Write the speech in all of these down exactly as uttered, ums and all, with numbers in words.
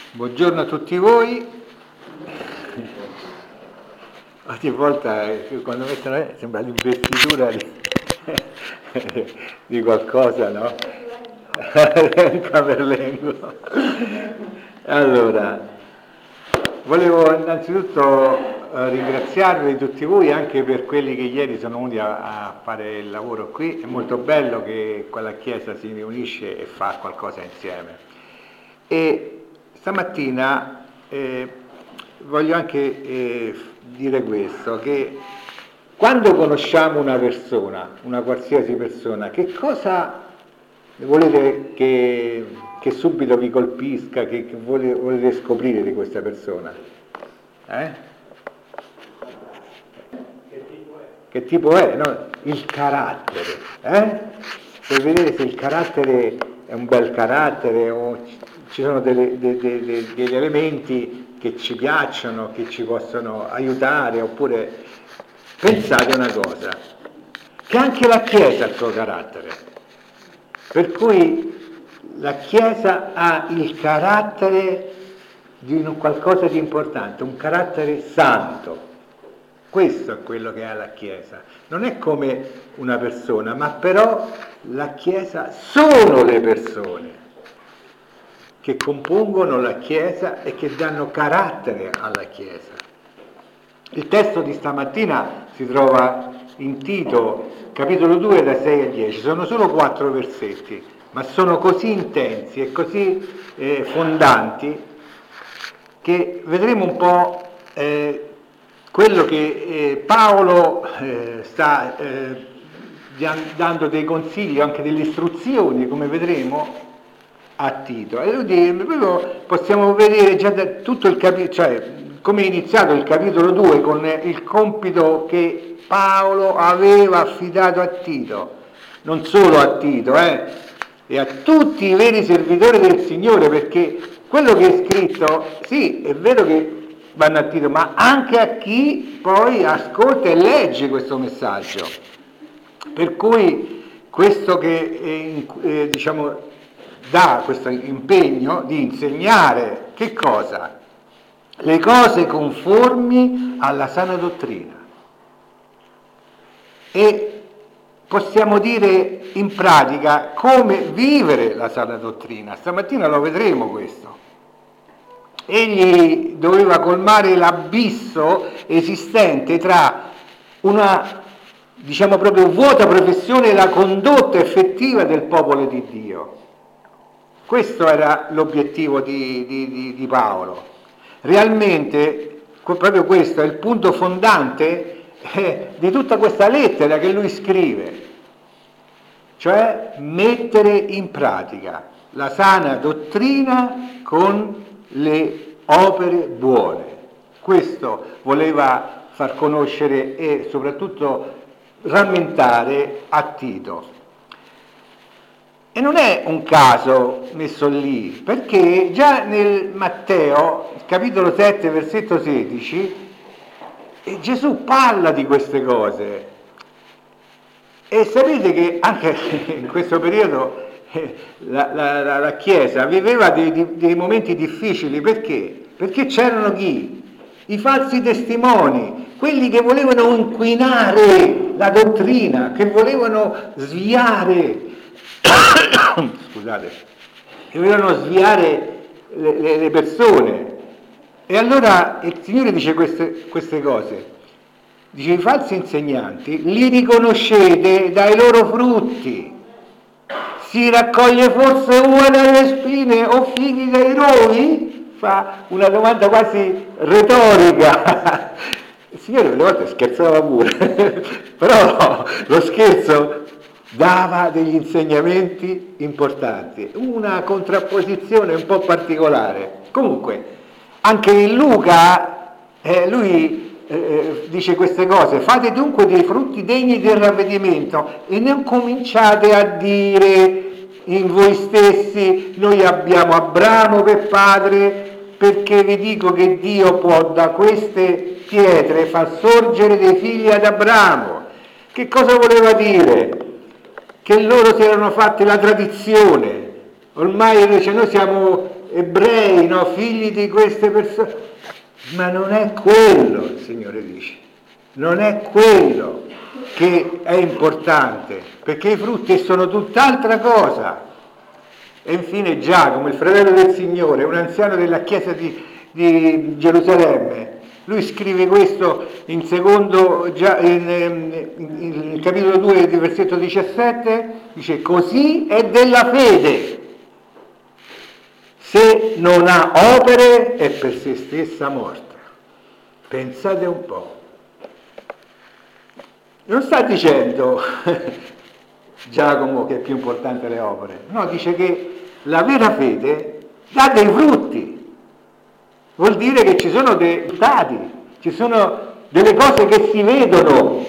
Buongiorno a tutti voi. Ogni volta eh, quando mettono eh, sembra l'investitura di, di qualcosa, no? Un camerlengo. Allora, volevo innanzitutto eh, ringraziarvi tutti voi anche per quelli che ieri sono venuti a, a fare il lavoro qui. È molto bello che quella chiesa si riunisce e fa qualcosa insieme. E stamattina eh, voglio anche eh, dire questo, che quando conosciamo una persona, una qualsiasi persona, che cosa volete che, che subito vi colpisca, che, che volete, volete scoprire di questa persona? Eh? Che tipo è? Che tipo è, no? Il carattere, eh? Per vedere se il carattere è un bel carattere o ci sono delle, de, de, de, degli elementi che ci piacciono, che ci possono aiutare, oppure pensate una cosa, che anche la Chiesa ha il suo carattere, per cui la Chiesa ha il carattere di un qualcosa di importante, un carattere santo. Questo è quello che ha la Chiesa. Non è come una persona, ma però la Chiesa sono le persone che compongono la Chiesa e che danno carattere alla Chiesa. Il testo di stamattina si trova in Tito, capitolo due, da sei a dieci. Sono solo quattro versetti, ma sono così intensi e così eh, fondanti che vedremo un po' eh, quello che eh, Paolo eh, sta eh, dando dei consigli, anche delle istruzioni, come vedremo, a Tito. E proprio possiamo vedere già da tutto il capitolo, cioè come è iniziato il capitolo due con il compito che Paolo aveva affidato a Tito, non solo a Tito, eh, e a tutti i veri servitori del Signore, perché quello che è scritto, sì, è vero che vanno a Tito, ma anche a chi poi ascolta e legge questo messaggio. Per cui questo che eh, diciamo dà questo impegno di insegnare che cosa? Le cose conformi alla sana dottrina. E possiamo dire in pratica come vivere la sana dottrina. Stamattina lo vedremo questo. Egli doveva colmare l'abisso esistente tra una, diciamo proprio, vuota professione e la condotta effettiva del popolo di Dio. Questo era l'obiettivo di, di, di, di Paolo. Realmente, proprio questo è il punto fondante eh, di tutta questa lettera che lui scrive, cioè mettere in pratica la sana dottrina con le opere buone. Questo voleva far conoscere e soprattutto rammentare a Tito. E non è un caso messo lì, perché già nel Matteo, capitolo sette, versetto sedici, Gesù parla di queste cose. E sapete che anche in questo periodo eh, la, la, la, la Chiesa viveva dei, dei, dei momenti difficili, perché? Perché c'erano chi? I falsi testimoni, quelli che volevano inquinare la dottrina, che volevano sviare, scusate, che volevano sviare le, le, le persone. E allora il Signore dice queste, queste cose. Dice: i falsi insegnanti li riconoscete dai loro frutti. Si raccoglie forse uva dalle spine o figli dai rovi? Fa una domanda quasi retorica. Il Signore alle volte scherzava pure, però lo scherzo dava degli insegnamenti importanti, una contrapposizione un po' particolare. Comunque, anche in Luca, eh, lui eh, dice queste cose: fate dunque dei frutti degni del ravvedimento e non cominciate a dire in voi stessi: noi abbiamo Abramo per padre, perché vi dico che Dio può da queste pietre far sorgere dei figli ad Abramo. Che cosa voleva dire? Che loro si erano fatti la tradizione. Ormai dice: noi siamo ebrei, no, figli di queste persone. Ma non è quello, il Signore dice, non è quello che è importante, perché i frutti sono tutt'altra cosa. E infine Giacomo, il fratello del Signore, un anziano della chiesa di, di Gerusalemme, lui scrive questo in secondo, in, in, in, in capitolo due, versetto diciassette, dice: così è della fede. Se non ha opere è per se stessa morta. Pensate un po'. Non sta dicendo Giacomo che è più importante le opere, no, dice che la vera fede dà dei frutti. Vuol dire che ci sono dei risultati, ci sono delle cose che si vedono.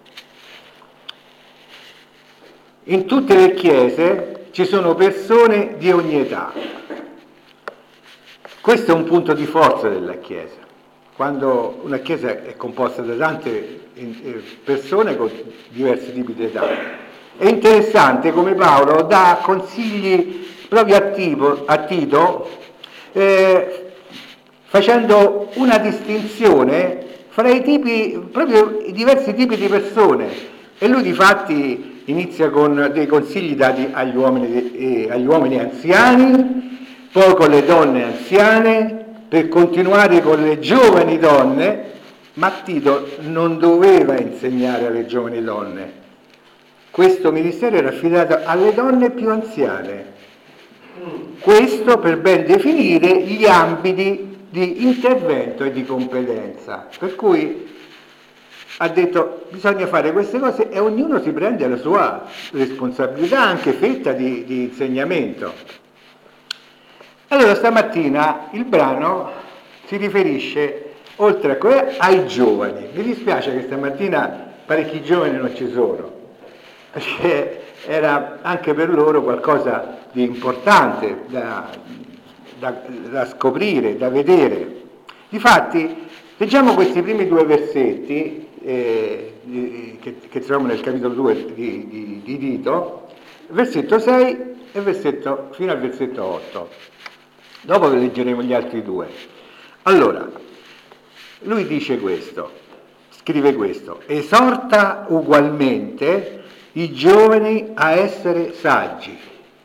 In tutte le chiese ci sono persone di ogni età. Questo è un punto di forza della Chiesa. Quando una Chiesa è composta da tante persone con diversi tipi di età. È interessante come Paolo dà consigli proprio a, tipo, a Tito, eh, facendo una distinzione fra i tipi, proprio i diversi tipi di persone. E lui difatti inizia con dei consigli dati agli uomini, eh, agli uomini anziani, poi con le donne anziane, per continuare con le giovani donne, ma Tito non doveva insegnare alle giovani donne. Questo ministero era affidato alle donne più anziane. Questo per ben definire gli ambiti di intervento e di competenza. Per cui ha detto bisogna fare queste cose e ognuno si prende la sua responsabilità, anche fetta di, di insegnamento. Allora stamattina il brano si riferisce, oltre a quello, ai giovani. Mi dispiace che stamattina parecchi giovani non ci sono, perché era anche per loro qualcosa di importante da, da, da scoprire, da vedere. Difatti, leggiamo questi primi due versetti eh, che, che troviamo nel capitolo due di, di, di Tito, versetto sei e versetto, fino al versetto otto. Dopo leggeremo gli altri due. Allora, lui dice questo, scrive questo: esorta ugualmente i giovani a essere saggi,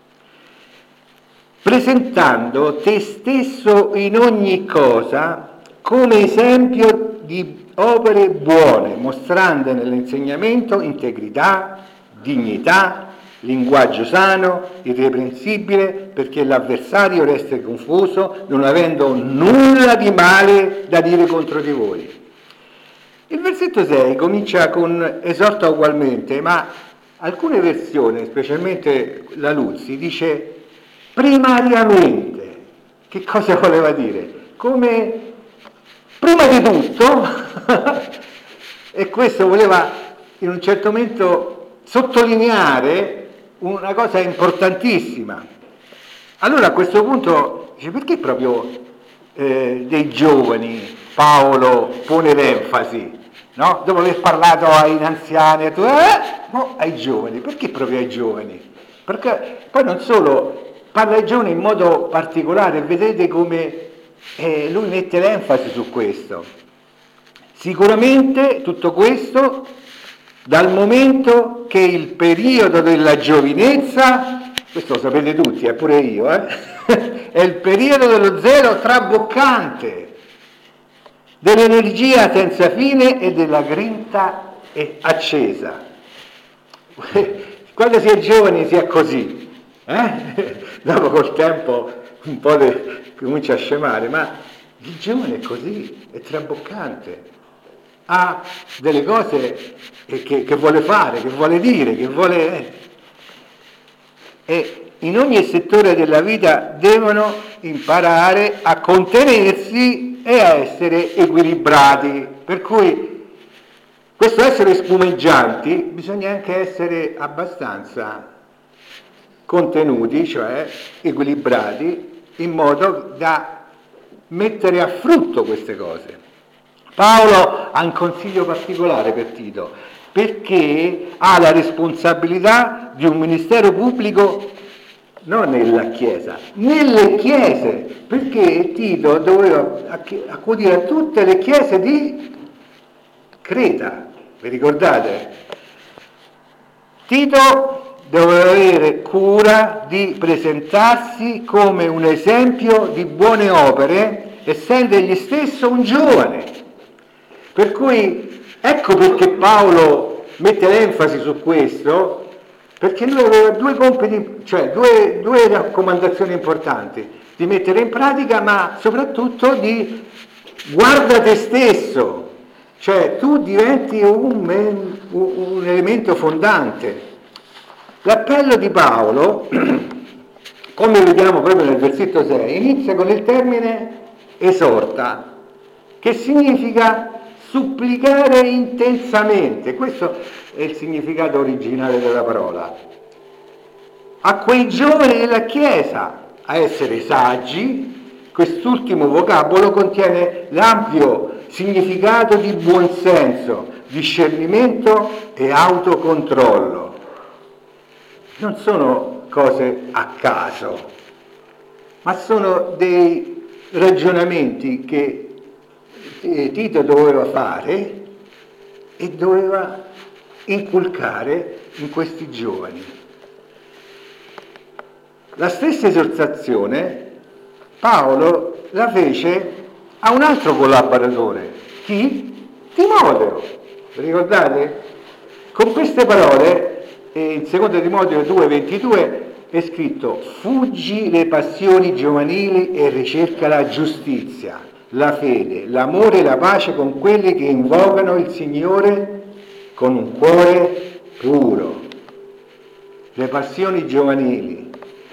presentando te stesso in ogni cosa come esempio di opere buone, mostrando nell'insegnamento integrità, dignità, linguaggio sano, irreprensibile, perché l'avversario resta confuso, non avendo nulla di male da dire contro di voi. Il versetto sei comincia con esorta ugualmente, ma alcune versioni, specialmente la Luzzi, dice primariamente. Che cosa voleva dire? Come prima di tutto, e questo voleva in un certo momento sottolineare una cosa importantissima. Allora a questo punto dice: perché proprio eh, dei giovani Paolo pone l'enfasi, no? Dopo aver parlato ai anziani, eh, no, ai giovani. Perché proprio ai giovani? Perché poi non solo parla ai giovani in modo particolare, vedete come eh, lui mette l'enfasi su questo. Sicuramente tutto questo dal momento che il periodo della giovinezza, questo lo sapete tutti, eh, pure io, eh, è il periodo dello zelo traboccante, dell'energia senza fine e della grinta accesa. Quando si è giovani si è così, eh? Dopo col tempo un po' de, comincia a scemare, ma il giovane è così, è traboccante. Ha delle cose che, che vuole fare, che vuole dire, che vuole... E in ogni settore della vita devono imparare a contenersi e a essere equilibrati. Per cui questo essere spumeggianti bisogna anche essere abbastanza contenuti, cioè equilibrati, in modo da mettere a frutto queste cose. Paolo ha un consiglio particolare per Tito, perché ha la responsabilità di un ministero pubblico non nella Chiesa, nelle Chiese. Perché Tito doveva accudire a tutte le chiese di Creta, vi ricordate? Tito doveva avere cura di presentarsi come un esempio di buone opere, essendo egli stesso un giovane. Per cui ecco perché Paolo mette l'enfasi su questo, perché lui aveva due compiti, cioè due, due raccomandazioni importanti, di mettere in pratica, ma soprattutto di guarda te stesso, cioè tu diventi un, un elemento fondante. L'appello di Paolo, come vediamo proprio nel versetto sei, inizia con il termine esorta, che significa supplicare intensamente. Questo è il significato originale della parola. A quei giovani della Chiesa a essere saggi, quest'ultimo vocabolo contiene l'ampio significato di buonsenso, discernimento e autocontrollo. Non sono cose a caso, ma sono dei ragionamenti che Tito doveva fare e doveva inculcare in questi giovani. La stessa esortazione Paolo la fece a un altro collaboratore. Chi? Timoteo. Vi ricordate? Con queste parole in seconda Timoteo due ventidue è scritto: fuggi le passioni giovanili e ricerca la giustizia, la fede, l'amore e la pace con quelli che invocano il Signore con un cuore puro. Le passioni giovanili.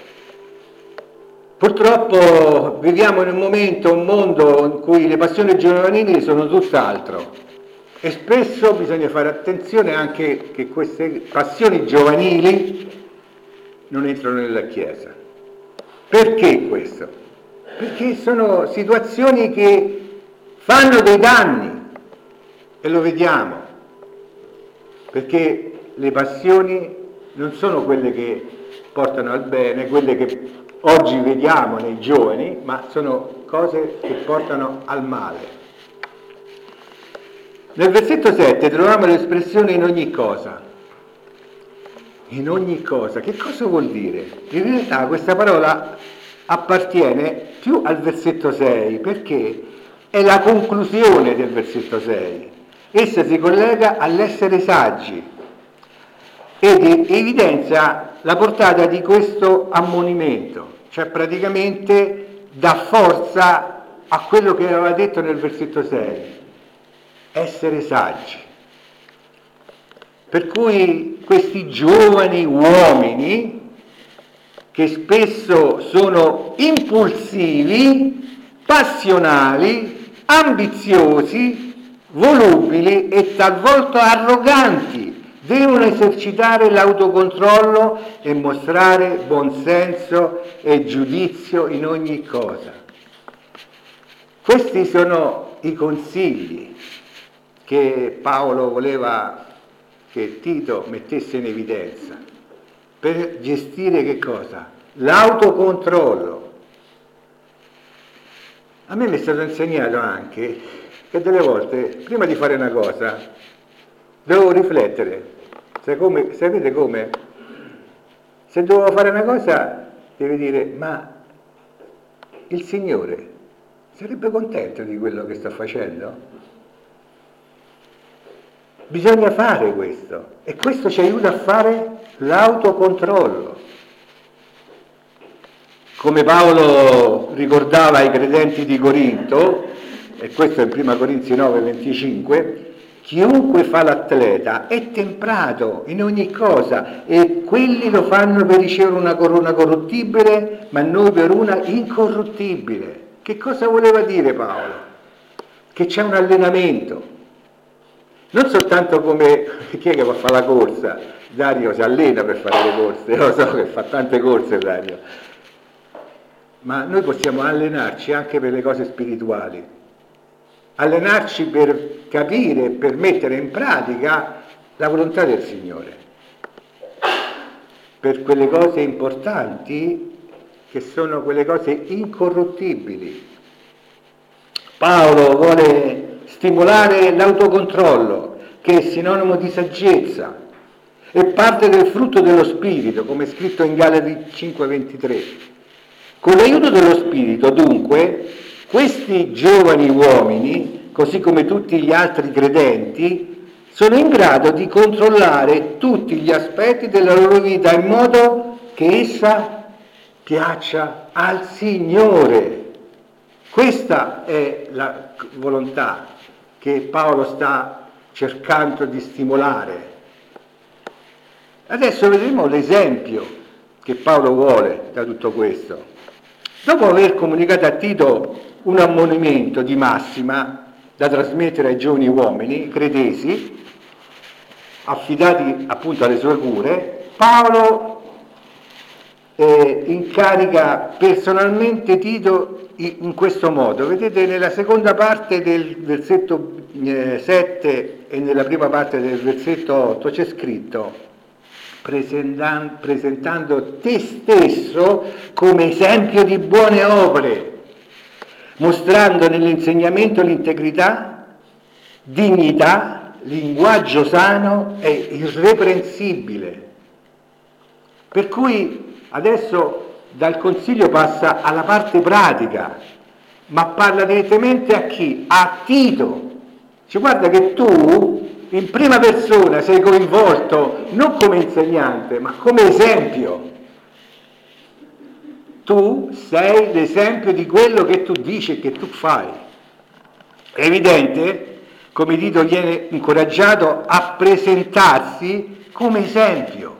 Purtroppo viviamo in un momento, un mondo in cui le passioni giovanili sono tutt'altro e spesso bisogna fare attenzione anche che queste passioni giovanili non entrano nella Chiesa. Perché questo? Perché sono situazioni che fanno dei danni e lo vediamo, perché le passioni non sono quelle che portano al bene, quelle che oggi vediamo nei giovani, ma sono cose che portano al male. Nel versetto sette troviamo l'espressione in ogni cosa. In ogni cosa. Che cosa vuol dire? In realtà questa parola appartiene più al versetto sei, perché è la conclusione del versetto sei. Essa si collega all'essere saggi ed evidenzia la portata di questo ammonimento, cioè praticamente dà forza a quello che aveva detto nel versetto sei, essere saggi. Per cui questi giovani uomini, che spesso sono impulsivi, passionali, ambiziosi, volubili e talvolta arroganti, devono esercitare l'autocontrollo e mostrare buonsenso e giudizio in ogni cosa. Questi sono i consigli che Paolo voleva che Tito mettesse in evidenza per gestire che cosa? L'autocontrollo. A me mi è stato insegnato anche che delle volte, prima di fare una cosa, devo riflettere. Se come, sapete come? Se devo fare una cosa, devi dire, ma il Signore sarebbe contento di quello che sto facendo? Bisogna fare questo, e questo ci aiuta a fare l'autocontrollo. Come Paolo ricordava ai credenti di Corinto, e questo è in prima Corinzi nove venticinque, chiunque fa l'atleta è temprato in ogni cosa, e quelli lo fanno per ricevere una corona corruttibile, ma noi per una incorruttibile. Che cosa voleva dire Paolo? Che c'è un allenamento. Non soltanto come chi è che va a fare la corsa, Dario si allena per fare le corse, lo so che fa tante corse Dario, ma noi possiamo allenarci anche per le cose spirituali, allenarci per capire, per mettere in pratica la volontà del Signore, per quelle cose importanti che sono quelle cose incorruttibili. Paolo vuole stimolare l'autocontrollo, che è sinonimo di saggezza, è parte del frutto dello Spirito, come è scritto in Galati cinque ventitré. Con l'aiuto dello Spirito, dunque, questi giovani uomini, così come tutti gli altri credenti, sono in grado di controllare tutti gli aspetti della loro vita in modo che essa piaccia al Signore. Questa è la volontà che Paolo sta cercando di stimolare. Adesso vedremo l'esempio che Paolo vuole da tutto questo. Dopo aver comunicato a Tito un ammonimento di massima da trasmettere ai giovani uomini credesi, affidati appunto alle sue cure, Paolo eh, incarica personalmente Tito in questo modo. Vedete, nella seconda parte del versetto eh, sette e nella prima parte del versetto otto c'è scritto: presentando te stesso come esempio di buone opere, mostrando nell'insegnamento l'integrità, dignità, linguaggio sano e irreprensibile. Per cui adesso dal consiglio passa alla parte pratica, ma parla direttamente a chi? A Tito. Ci guarda che tu in prima persona sei coinvolto non come insegnante, ma come esempio. Tu sei l'esempio di quello che tu dici e che tu fai. È evidente come Tito viene incoraggiato a presentarsi come esempio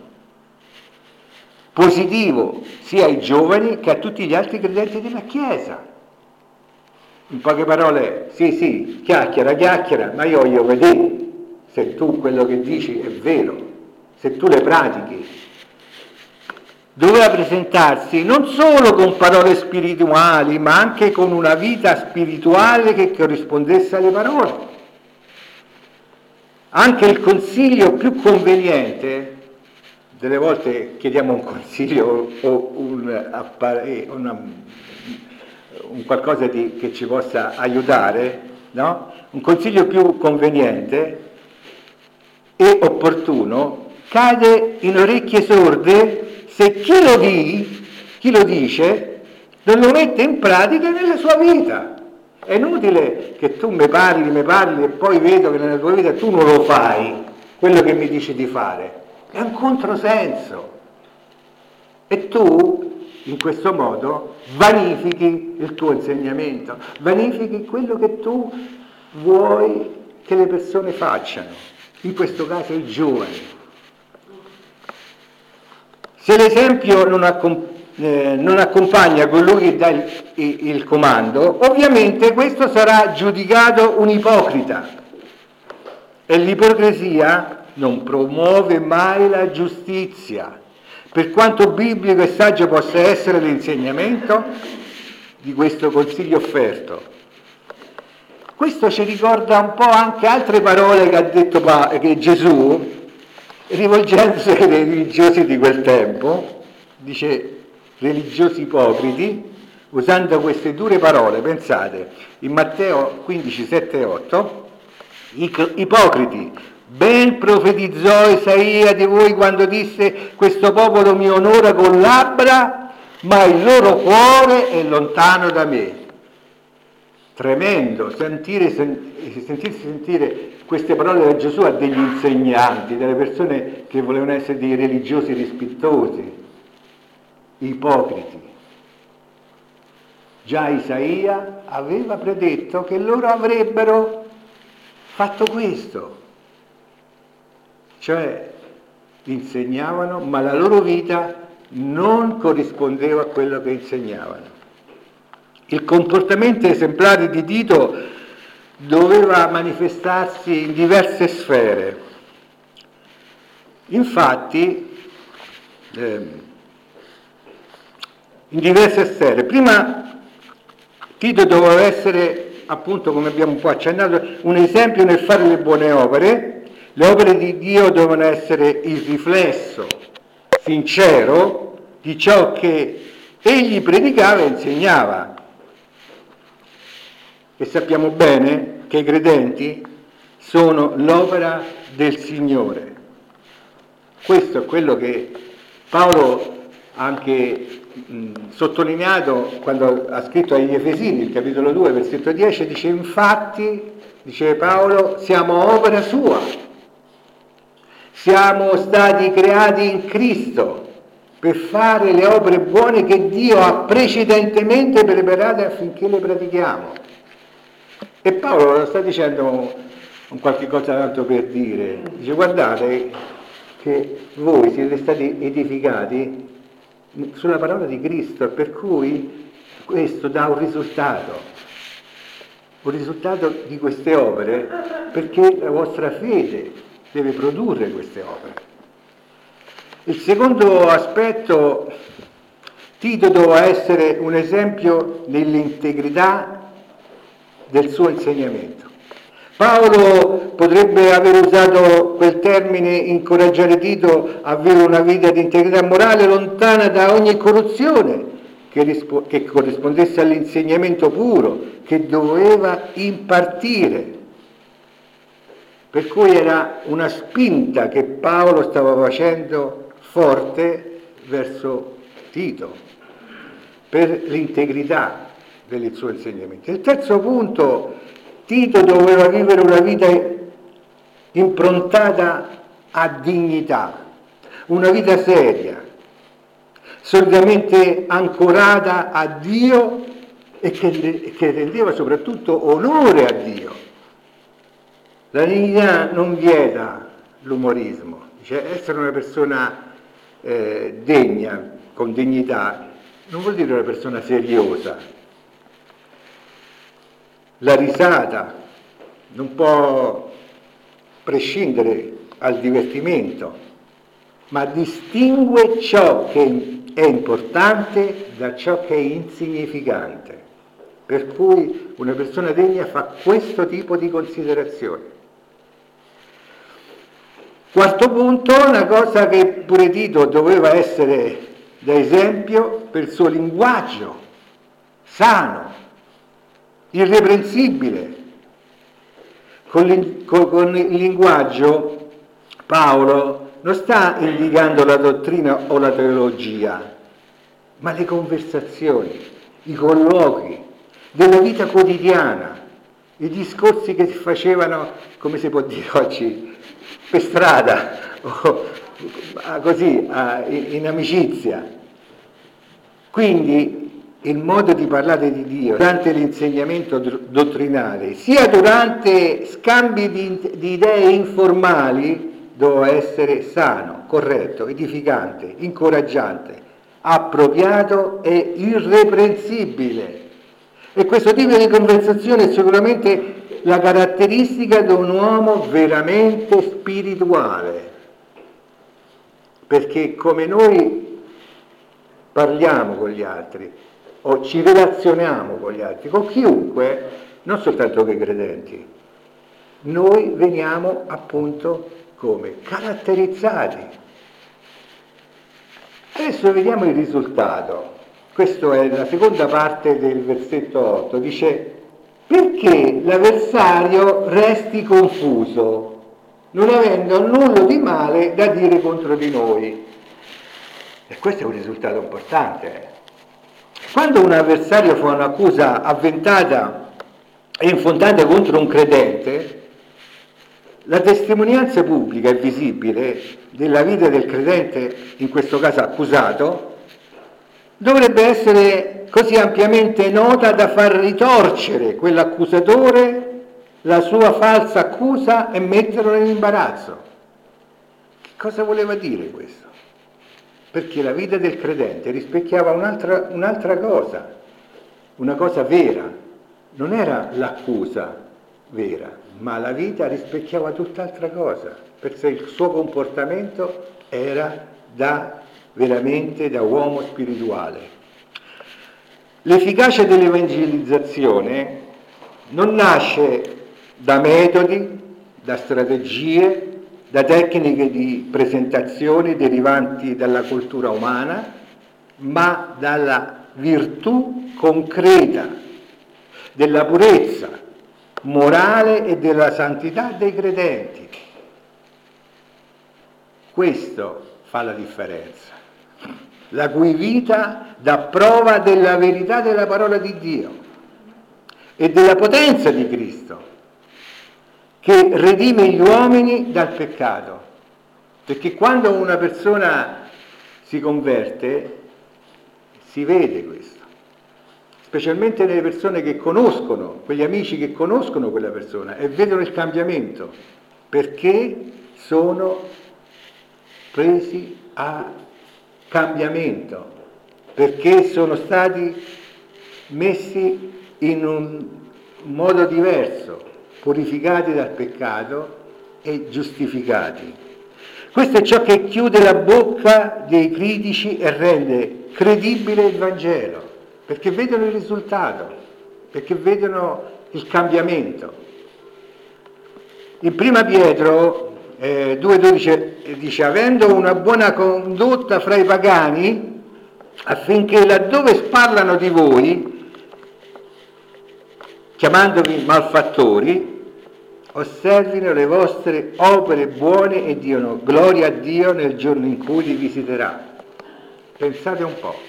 positivo sia ai giovani che a tutti gli altri credenti della Chiesa. In poche parole, sì, sì, chiacchiera, chiacchiera, ma io voglio vedere se tu quello che dici è vero, se tu le pratichi. Doveva presentarsi non solo con parole spirituali, ma anche con una vita spirituale che corrispondesse alle parole. Anche il consiglio più conveniente, delle volte chiediamo un consiglio o un, una, un qualcosa di, che ci possa aiutare, no? Un consiglio più conveniente e opportuno cade in orecchie sorde se chi lo, di, chi lo dice non lo mette in pratica nella sua vita. È inutile che tu mi parli, mi parli e poi vedo che nella tua vita tu non lo fai, quello che mi dici di fare. È un controsenso. E tu, in questo modo, vanifichi il tuo insegnamento, vanifichi quello che tu vuoi che le persone facciano, in questo caso i giovani. Se l'esempio non, accom- eh, non accompagna colui che dà il, il, il comando, ovviamente questo sarà giudicato un ipocrita. E l'ipocrisia non promuove mai la giustizia, per quanto biblico e saggio possa essere l'insegnamento di questo consiglio offerto. Questo ci ricorda un po' anche altre parole che ha detto che Gesù, rivolgendosi ai religiosi di quel tempo, dice religiosi ipocriti, usando queste dure parole. Pensate, in Matteo quindici, sette e otto, ipocriti, ben profetizzò Isaia di voi quando disse: questo popolo mi onora con labbra, ma il loro cuore è lontano da me. Tremendo sentire, sentirsi sentire queste parole da Gesù a degli insegnanti, delle persone che volevano essere dei religiosi rispettosi, ipocriti. Già Isaia aveva predetto che loro avrebbero fatto questo, cioè insegnavano, ma la loro vita non corrispondeva a quello che insegnavano. Il comportamento esemplare di Tito doveva manifestarsi in diverse sfere. Infatti, eh, in diverse sfere. Prima Tito doveva essere, appunto, come abbiamo un po' accennato, un esempio nel fare le buone opere. Le opere di Dio devono essere il riflesso sincero di ciò che egli predicava e insegnava. E sappiamo bene che i credenti sono l'opera del Signore. Questo è quello che Paolo ha anche mh, sottolineato quando ha scritto agli Efesini, il capitolo due, versetto dieci, dice: infatti, dice Paolo, siamo opera sua, siamo stati creati in Cristo per fare le opere buone che Dio ha precedentemente preparate affinché le pratichiamo. E Paolo lo sta dicendo un qualche cosa tanto per dire, dice: guardate che voi siete stati edificati sulla parola di Cristo, per cui questo dà un risultato, un risultato di queste opere, perché la vostra fede deve produrre queste opere. Il secondo aspetto, Tito doveva essere un esempio nell'integrità del suo insegnamento. Paolo potrebbe aver usato quel termine, incoraggiare Tito a vivere una vita di integrità morale lontana da ogni corruzione, che, rispo- che corrispondesse all'insegnamento puro che doveva impartire. Per cui era una spinta che Paolo stava facendo forte verso Tito, per l'integrità del suo insegnamento. Il terzo punto, Tito doveva vivere una vita improntata a dignità, una vita seria, solidamente ancorata a Dio e che, che rendeva soprattutto onore a Dio. La dignità non vieta l'umorismo, cioè essere una persona eh, degna, con dignità, non vuol dire una persona seriosa. La risata non può prescindere al divertimento, ma distingue ciò che è importante da ciò che è insignificante. Per cui una persona degna fa questo tipo di considerazioni. Quarto punto, una cosa che pure Tito doveva essere da esempio per il suo linguaggio sano, irreprensibile. Con il, con il linguaggio Paolo non sta indicando la dottrina o la teologia, ma le conversazioni, i colloqui della vita quotidiana, i discorsi che si facevano, come si può dire oggi, per strada o così, in amicizia. Quindi il modo di parlare di Dio durante l'insegnamento dottrinale, sia durante scambi di, di idee informali, doveva essere sano, corretto, edificante, incoraggiante, appropriato e irreprensibile. E questo tipo di conversazione è sicuramente la caratteristica di un uomo veramente spirituale, perché come noi parliamo con gli altri o ci relazioniamo con gli altri, con chiunque, non soltanto con i credenti, noi veniamo appunto come caratterizzati. Adesso vediamo il risultato. Questa è la seconda parte del versetto otto, dice: perché l'avversario resti confuso, non avendo nulla di male da dire contro di noi. E questo è un risultato importante. Quando un avversario fa un'accusa avventata e infondata contro un credente, la testimonianza pubblica e visibile della vita del credente, in questo caso accusato, dovrebbe essere così ampiamente nota da far ritorcere quell'accusatore la sua falsa accusa e metterlo nell'imbarazzo. Che cosa voleva dire questo? Perché la vita del credente rispecchiava un'altra, un'altra cosa, una cosa vera. Non era l'accusa vera, ma la vita rispecchiava tutt'altra cosa, perché il suo comportamento era da veramente da uomo spirituale. L'efficacia dell'evangelizzazione non nasce da metodi, da strategie, da tecniche di presentazione derivanti dalla cultura umana, ma dalla virtù concreta della purezza morale e della santità dei credenti. Questo fa la differenza, la cui vita dà prova della verità della parola di Dio e della potenza di Cristo, che redime gli uomini dal peccato. Perché quando una persona si converte, si vede questo, specialmente nelle persone che conoscono, quegli amici che conoscono quella persona e vedono il cambiamento, perché sono presi a cambiamento, perché sono stati messi in un modo diverso, purificati dal peccato e giustificati. Questo è ciò che chiude la bocca dei critici e rende credibile il Vangelo, perché vedono il risultato, perché vedono il cambiamento. In prima Pietro eh, due dodici dice: avendo una buona condotta fra i pagani, affinché laddove parlano di voi, chiamandovi malfattori, osservino le vostre opere buone e diano gloria a Dio nel giorno in cui li visiterà. Pensate un po'.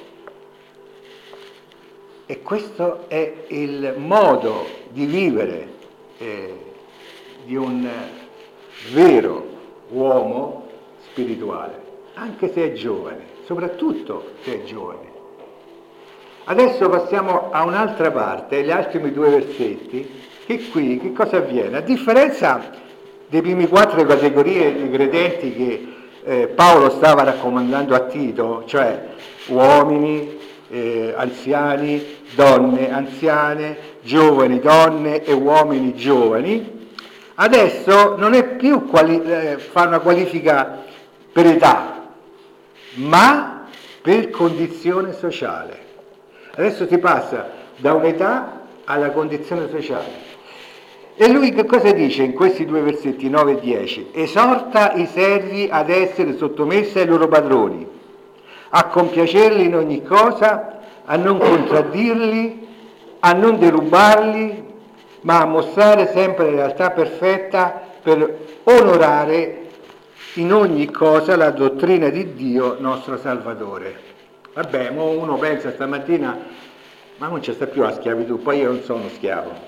E questo è il modo di vivere eh, di un vero uomo spirituale, anche se è giovane, soprattutto se è giovane. Adesso passiamo a un'altra parte, gli ultimi due versetti, che qui che cosa avviene? A differenza dei primi quattro categorie di credenti che eh, Paolo stava raccomandando a Tito, cioè uomini, eh, anziani, donne anziane, giovani donne e uomini giovani, adesso non è più quali, eh, fare una qualifica per età, ma per condizione sociale. Adesso si passa da un'età alla condizione sociale. E lui che cosa dice in questi due versetti nove e dieci? Esorta i servi ad essere sottomessi ai loro padroni, a compiacerli in ogni cosa, a non contraddirli, a non derubarli, ma a mostrare sempre la realtà perfetta per onorare in ogni cosa la dottrina di Dio nostro Salvatore. Vabbè, mo uno pensa stamattina, ma non c'è sta più la schiavitù, poi io non sono schiavo.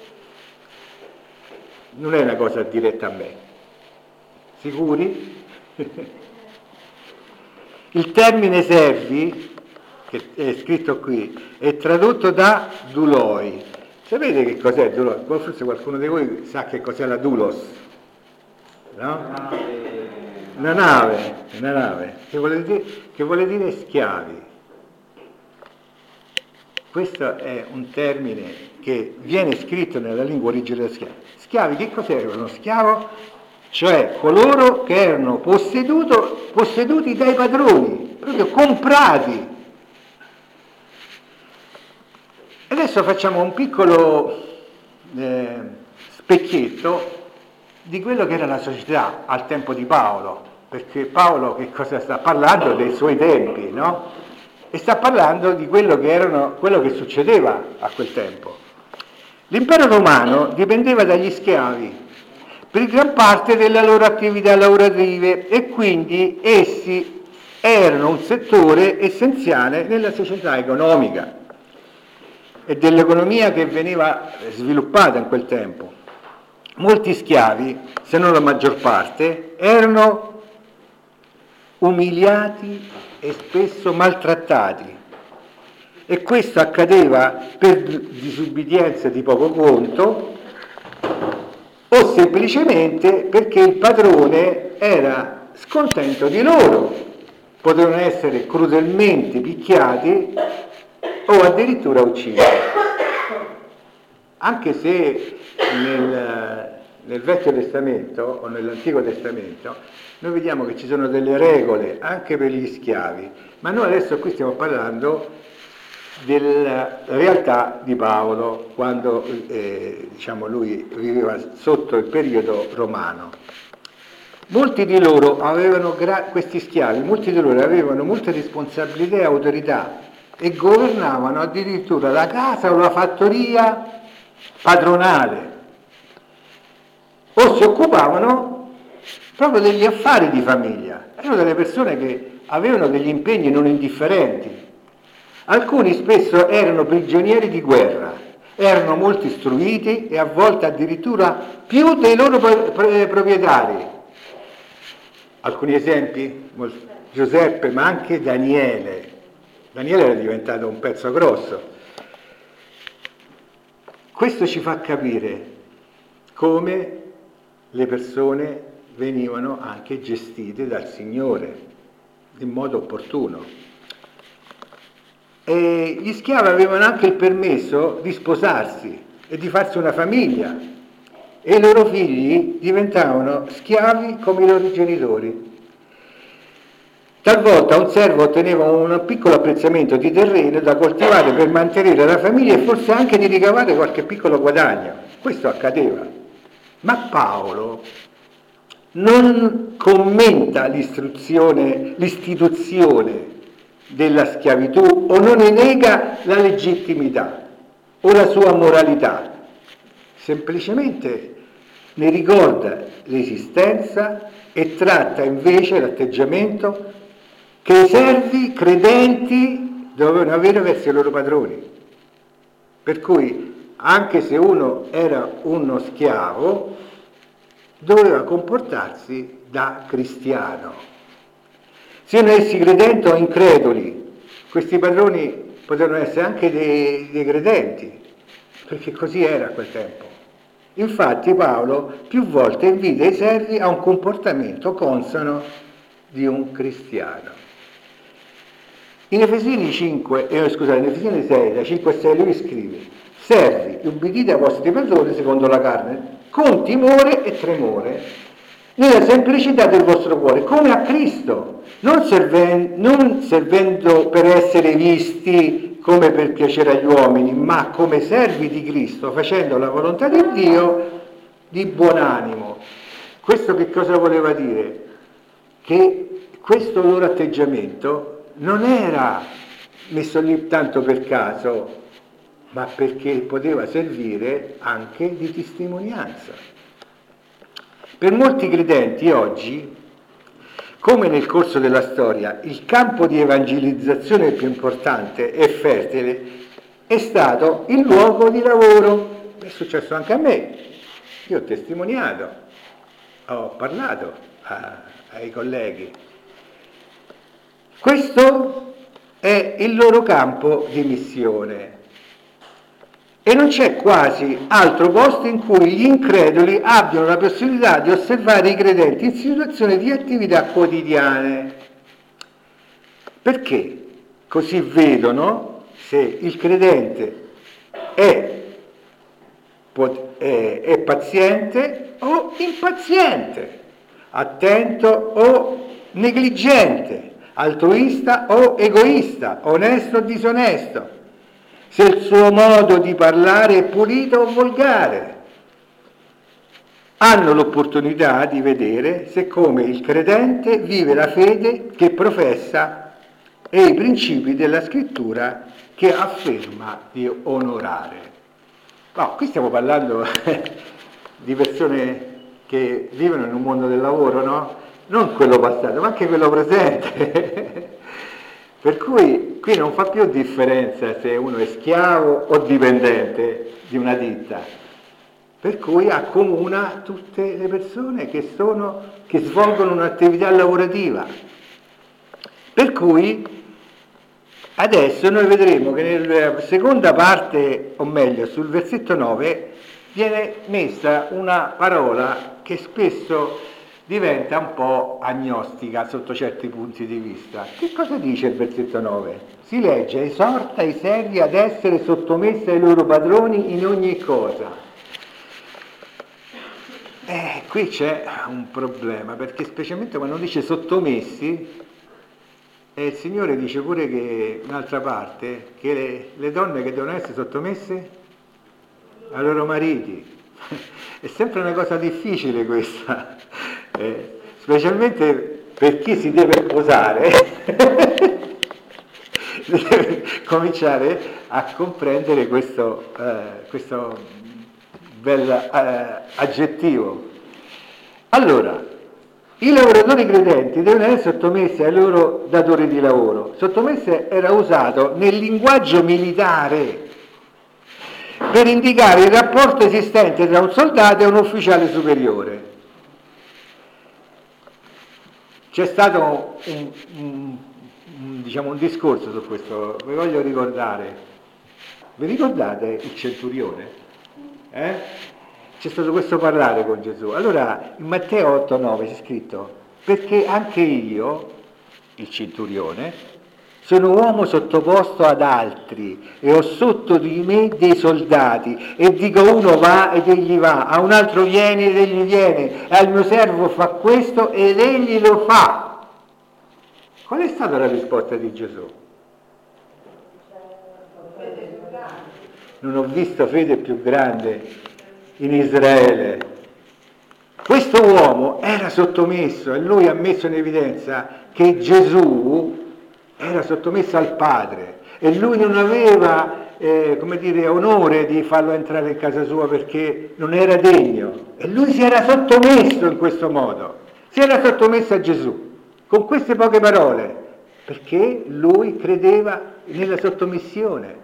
Non è una cosa diretta a me. Sicuri? Il termine servi, che è scritto qui, è tradotto da duloi. Sapete che cos'è duloi? Forse qualcuno di voi sa che cos'è la doulos, no? Una nave, una nave, che vuole dire, che vuole dire schiavi. Questo è un termine che viene scritto nella lingua originaria schiavi. Schiavi, che cos'era uno schiavo? Cioè coloro che erano posseduti dai padroni, proprio comprati. Adesso facciamo un piccolo eh, specchietto di quello che era la società al tempo di Paolo, perché Paolo che cosa sta parlando? Dei suoi tempi, no? E sta parlando di quello che, erano, quello che succedeva a quel tempo. L'impero romano dipendeva dagli schiavi per gran parte delle loro attività lavorative e quindi essi erano un settore essenziale nella società economica e dell'economia che veniva sviluppata in quel tempo. Molti schiavi, se non la maggior parte, erano umiliati e spesso maltrattati, e questo accadeva per disubbidienza di poco conto o semplicemente perché il padrone era scontento di loro. Potevano essere crudelmente picchiati o addirittura uccisi. Anche se nel, nel Vecchio Testamento o nell'Antico Testamento noi vediamo che ci sono delle regole anche per gli schiavi, ma noi adesso qui stiamo parlando della realtà di Paolo quando eh, diciamo lui viveva sotto il periodo romano. Molti di loro avevano, gra- questi schiavi, molti di loro avevano molte responsabilità e autorità e governavano addirittura la casa o la fattoria padronale, o si occupavano proprio degli affari di famiglia. Erano delle persone che avevano degli impegni non indifferenti. Alcuni spesso erano prigionieri di guerra, erano molto istruiti e a volte addirittura più dei loro pro- pro- proprietari. Alcuni esempi? Giuseppe, ma anche Daniele. Daniele era diventato un pezzo grosso. Questo ci fa capire come le persone venivano anche gestite dal Signore in modo opportuno. E gli schiavi avevano anche il permesso di sposarsi e di farsi una famiglia, e i loro figli diventavano schiavi come i loro genitori. Talvolta un servo otteneva un piccolo apprezzamento di terreno da coltivare per mantenere la famiglia e forse anche di ricavare qualche piccolo guadagno. Questo accadeva. Ma Paolo non commenta l'istruzione, l'istituzione della schiavitù o non ne nega la legittimità o la sua moralità, semplicemente ne ricorda l'esistenza e tratta invece l'atteggiamento che i servi credenti dovevano avere verso i loro padroni. Per cui anche se uno era uno schiavo, doveva comportarsi da cristiano. Siano essi credenti o increduli, questi padroni potevano essere anche dei, dei credenti, perché così era a quel tempo. Infatti Paolo più volte invita i servi a un comportamento consono di un cristiano. In Efesini cinque, eh, scusate, in Efesini sei, da cinque a sei lui scrive: servi, ubbidite ai vostri padroni secondo la carne, con timore e tremore, nella semplicità del vostro cuore, come a Cristo, non, serven- non servendo per essere visti come per piacere agli uomini, ma come servi di Cristo, facendo la volontà di Dio di buon animo. Questo che cosa voleva dire? Che questo loro atteggiamento non era messo lì tanto per caso, ma perché poteva servire anche di testimonianza. Per molti credenti oggi, come nel corso della storia, il campo di evangelizzazione più importante e fertile è stato il luogo di lavoro. È successo anche a me. Io ho testimoniato, ho parlato a, ai colleghi. Questo è il loro campo di missione. E non c'è quasi altro posto in cui gli increduli abbiano la possibilità di osservare i credenti in situazioni di attività quotidiane. Perché? Così vedono se il credente è, è, è paziente o impaziente, attento o negligente, altruista o egoista, onesto o disonesto, se il suo modo di parlare è pulito o volgare. Hanno l'opportunità di vedere se come il credente vive la fede che professa e i principi della scrittura che afferma di onorare. No, qui stiamo parlando di persone che vivono in un mondo del lavoro, no? Non quello passato, ma anche quello presente. Per cui qui non fa più differenza se uno è schiavo o dipendente di una ditta, per cui accomuna tutte le persone che, sono, che svolgono un'attività lavorativa. Per cui adesso noi vedremo che nella seconda parte, o meglio sul versetto nove, viene messa una parola che spesso diventa un po' agnostica sotto certi punti di vista. Che cosa dice il versetto nove? Si legge: esorta i servi ad essere sottomessi ai loro padroni in ogni cosa. Eh, qui c'è un problema, perché specialmente quando dice sottomessi, eh, il Signore dice pure che, un'altra parte, che le, le donne che devono essere sottomesse ai loro mariti. È sempre una cosa difficile questa. Eh, specialmente per chi si deve posare, deve cominciare a comprendere questo, eh, questo bel eh, aggettivo. Allora, i lavoratori credenti devono essere sottomessi ai loro datori di lavoro. Sottomessi era usato nel linguaggio militare per indicare il rapporto esistente tra un soldato e un ufficiale superiore. C'è stato un, un, un, diciamo, un discorso su questo, vi voglio ricordare. Vi ricordate il centurione? Eh? C'è stato questo parlare con Gesù. Allora, in Matteo otto nove c'è scritto: perché anche io, il centurione, sono uomo sottoposto ad altri e ho sotto di me dei soldati e dico a uno va ed egli va, a un altro vieni ed egli viene, e al mio servo fa questo ed egli lo fa. Qual è stata la risposta di Gesù? Non ho visto fede più grande in Israele. Questo uomo era sottomesso e lui ha messo in evidenza che Gesù era sottomesso al Padre e lui non aveva, eh, come dire, onore di farlo entrare in casa sua perché non era degno. E lui si era sottomesso in questo modo, si era sottomesso a Gesù, con queste poche parole, perché lui credeva nella sottomissione.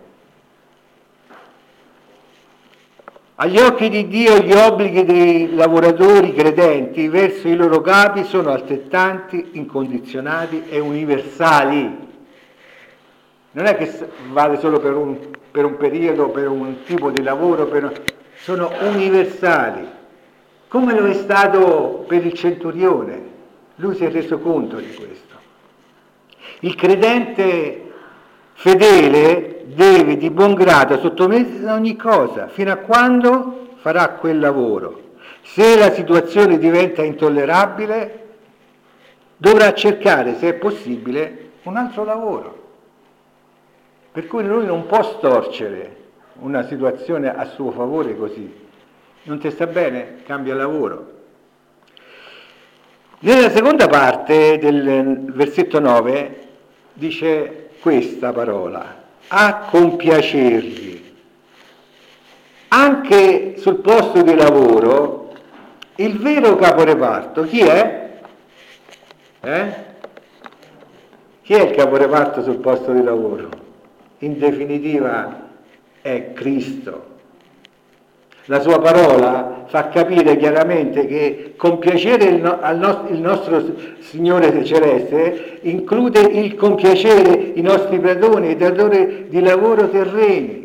Agli occhi di Dio gli obblighi dei lavoratori credenti verso i loro capi sono altrettanti, incondizionati e universali. Non è che vale solo per un, per un periodo, per un tipo di lavoro, per, sono universali. Come lo è stato per il centurione. Lui si è reso conto di questo. Il credente fedele deve di buon grado sottomettersi a ogni cosa, fino a quando farà quel lavoro. Se la situazione diventa intollerabile, dovrà cercare, se è possibile, un altro lavoro. Per cui lui non può storcere una situazione a suo favore così. Non ti sta bene? Cambia lavoro. Nella seconda parte del versetto nove dice questa parola: a compiacerli. Anche sul posto di lavoro il vero caporeparto chi è? Eh? Chi è il caporeparto sul posto di lavoro? In definitiva è Cristo. La sua parola fa capire chiaramente che compiacere il, no, al no, il nostro Signore Celeste include il compiacere i nostri padroni e datori di lavoro terreni.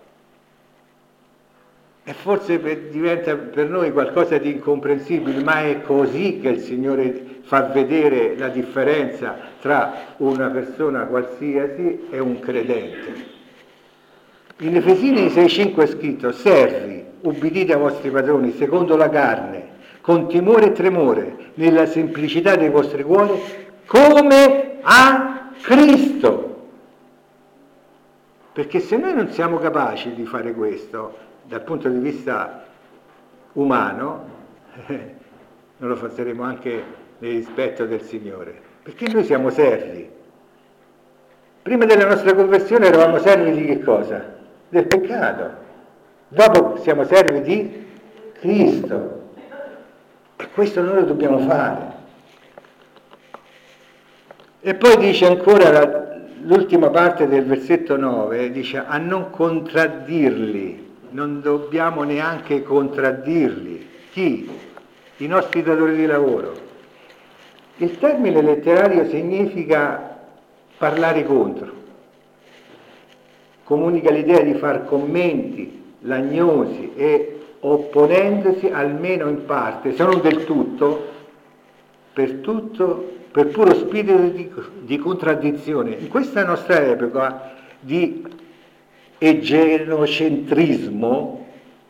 E forse per, diventa per noi qualcosa di incomprensibile, ma è così che il Signore fa vedere la differenza tra una persona qualsiasi e un credente. In Efesini sei cinque è scritto: servi, ubbidite ai vostri padroni secondo la carne, con timore e tremore, nella semplicità dei vostri cuori, come a Cristo. Perché se noi non siamo capaci di fare questo, dal punto di vista umano, eh, non lo faremo anche nel rispetto del Signore, perché noi siamo servi. Prima della nostra conversione eravamo servi di che cosa? Del peccato. Dopo siamo servi di Cristo. E questo noi lo dobbiamo fare. E poi dice ancora la, l'ultima parte del versetto nove, dice a non contraddirli. Non dobbiamo neanche contraddirli. Chi? I nostri datori di lavoro. Il termine letterario significa parlare contro. Comunica l'idea di far commenti, lagnosi e opponendosi almeno in parte, se non del tutto, per tutto, per puro spirito di, di contraddizione. In questa nostra epoca di egenocentrismo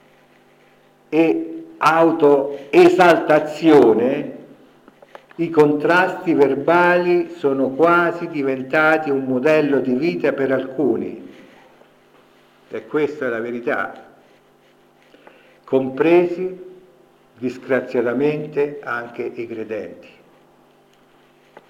e autoesaltazione, i contrasti verbali sono quasi diventati un modello di vita per alcuni. E questa è la verità, compresi disgraziatamente anche i credenti.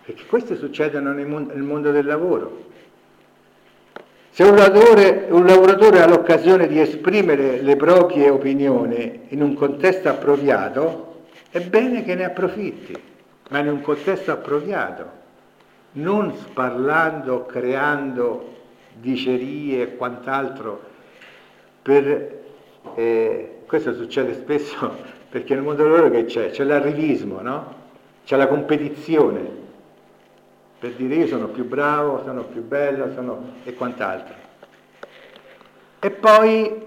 perché queste succedono nel mondo, nel mondo del lavoro. Se un lavoratore, un lavoratore ha l'occasione di esprimere le proprie opinioni in un contesto appropriato, è bene che ne approfitti, ma in un contesto appropriato, non sparlando, creando dicerie e quant'altro. Per, eh, questo succede spesso perché nel mondo del lavoro che c'è? C'è l'arrivismo, no? C'è la competizione. Per dire io sono più bravo, sono più bello, sono... e quant'altro. E poi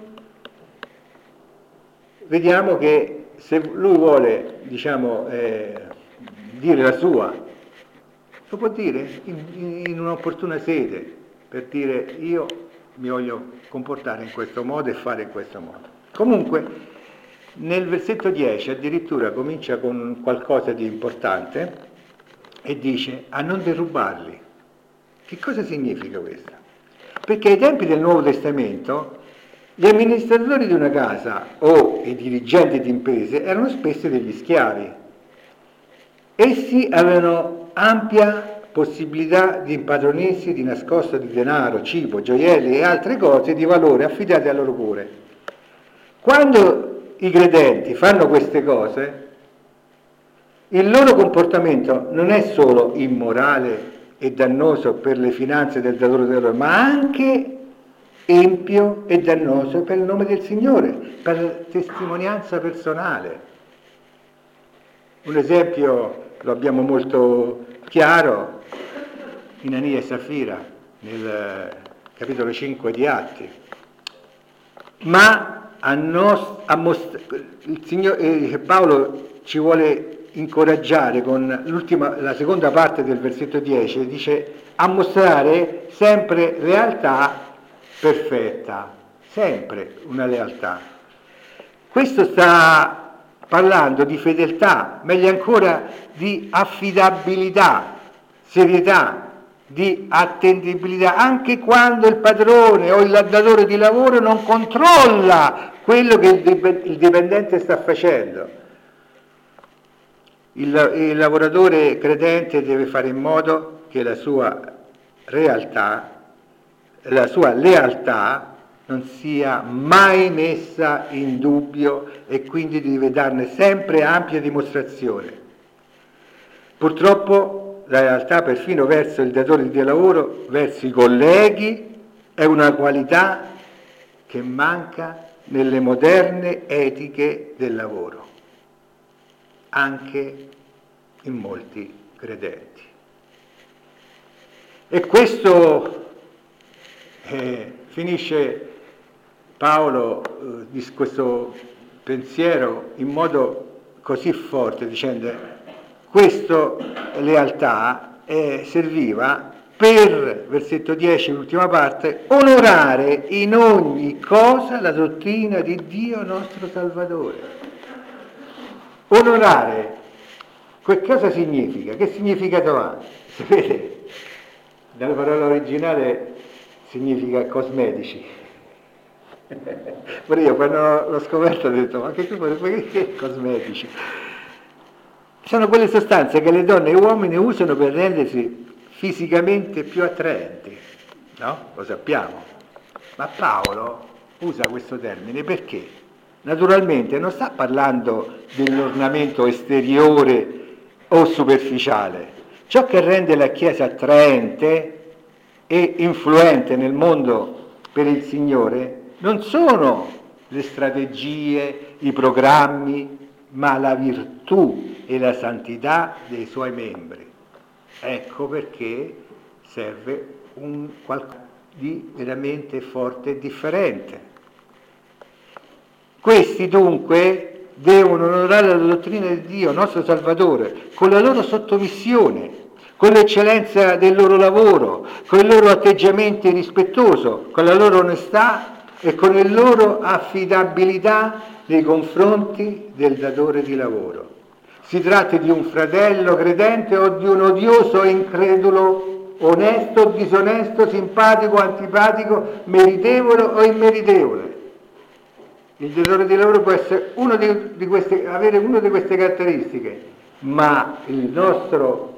vediamo che se lui vuole, diciamo, eh, dire la sua, lo può dire in, in un'opportuna sede, per dire io mi voglio comportare in questo modo e fare in questo modo. Comunque, nel versetto dieci addirittura comincia con qualcosa di importante, e dice a non derubarli. Che cosa significa questo? Perché ai tempi del Nuovo Testamento gli amministratori di una casa o i dirigenti di imprese erano spesso degli schiavi. Essi avevano ampia possibilità di impadronirsi di nascosto di denaro, cibo, gioielli e altre cose di valore affidate al loro cuore. Quando i credenti fanno queste cose, il loro comportamento non è solo immorale e dannoso per le finanze del datore di lavoro, ma anche empio e dannoso per il nome del Signore, per testimonianza personale. Un esempio lo abbiamo molto chiaro in Anania e Safira, nel capitolo cinque di Atti. Ma a nos, a most- il Signore, eh, Paolo ci vuole incoraggiare con l'ultima, la seconda parte del versetto dieci, dice a mostrare sempre lealtà perfetta, sempre una lealtà. Questo sta parlando di fedeltà, meglio ancora di affidabilità, serietà, di attendibilità, anche quando il padrone o il datore di lavoro non controlla quello che il dipendente sta facendo. Il, il lavoratore credente deve fare in modo che la sua realtà, la sua lealtà non sia mai messa in dubbio e quindi deve darne sempre ampia dimostrazione. Purtroppo la lealtà perfino verso il datore di lavoro, verso i colleghi, è una qualità che manca nelle moderne etiche del lavoro, anche in molti credenti. E questo eh, finisce Paolo eh, di questo pensiero in modo così forte, dicendo questa lealtà eh, serviva per, versetto dieci, l'ultima parte, onorare in ogni cosa la dottrina di Dio nostro Salvatore. Onorare, che cosa significa? Che significato ha? Sapete, nella parola originale significa cosmetici. Pure io quando l'ho scoperto ho detto, ma che, che, che cosmetici? Sono quelle sostanze che le donne e gli uomini usano per rendersi fisicamente più attraenti, no? Lo sappiamo. Ma Paolo usa questo termine perché? Naturalmente non sta parlando dell'ornamento esteriore o superficiale. Ciò che rende la Chiesa attraente e influente nel mondo per il Signore non sono le strategie, i programmi, ma la virtù e la santità dei suoi membri. Ecco perché serve un qualcosa di veramente forte e differente. Questi dunque devono onorare la dottrina di Dio, nostro Salvatore, con la loro sottomissione, con l'eccellenza del loro lavoro, con il loro atteggiamento rispettoso, con la loro onestà e con la loro affidabilità nei confronti del datore di lavoro. Si tratti di un fratello credente o di un odioso incredulo, onesto o disonesto, simpatico o antipatico, meritevole o immeritevole. Il datore di lavoro può essere uno di, di queste, avere una di queste caratteristiche, ma il nostro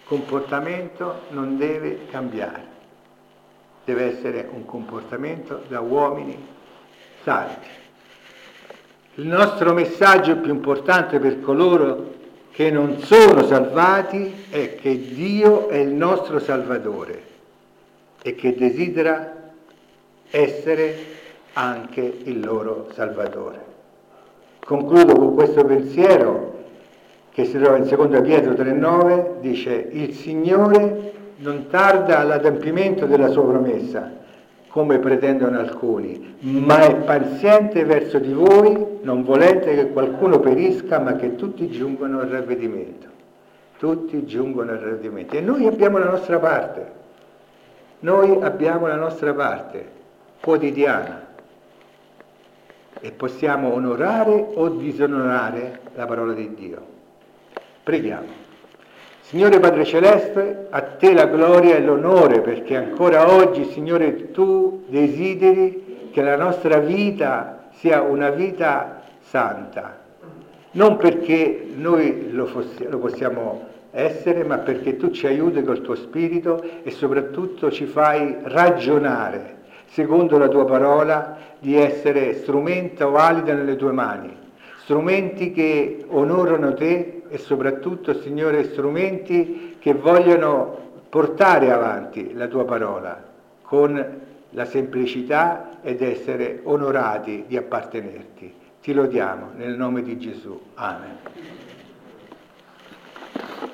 comportamento non deve cambiare, deve essere un comportamento da uomini salvi. Il nostro messaggio più importante per coloro che non sono salvati è che Dio è il nostro Salvatore e che desidera essere anche il loro Salvatore. Concludo con questo pensiero che si trova in seconda Pietro tre nove, dice: il Signore non tarda all'adempimento della sua promessa, come pretendono alcuni, ma è paziente verso di voi, non volete che qualcuno perisca, ma che tutti giungano al ravvedimento. Tutti giungono al ravvedimento. E noi abbiamo la nostra parte, noi abbiamo la nostra parte quotidiana e possiamo onorare o disonorare la parola di Dio. Preghiamo. Signore Padre Celeste, a te la gloria e l'onore, perché ancora oggi, Signore, tu desideri che la nostra vita sia una vita santa, non perché noi lo, fossi, lo possiamo essere, ma perché tu ci aiuti col tuo spirito e soprattutto ci fai ragionare, secondo la tua parola, di essere strumento valido nelle tue mani, strumenti che onorano te e soprattutto, Signore, strumenti che vogliono portare avanti la tua parola con la semplicità ed essere onorati di appartenerti. Ti lodiamo nel nome di Gesù. Amen.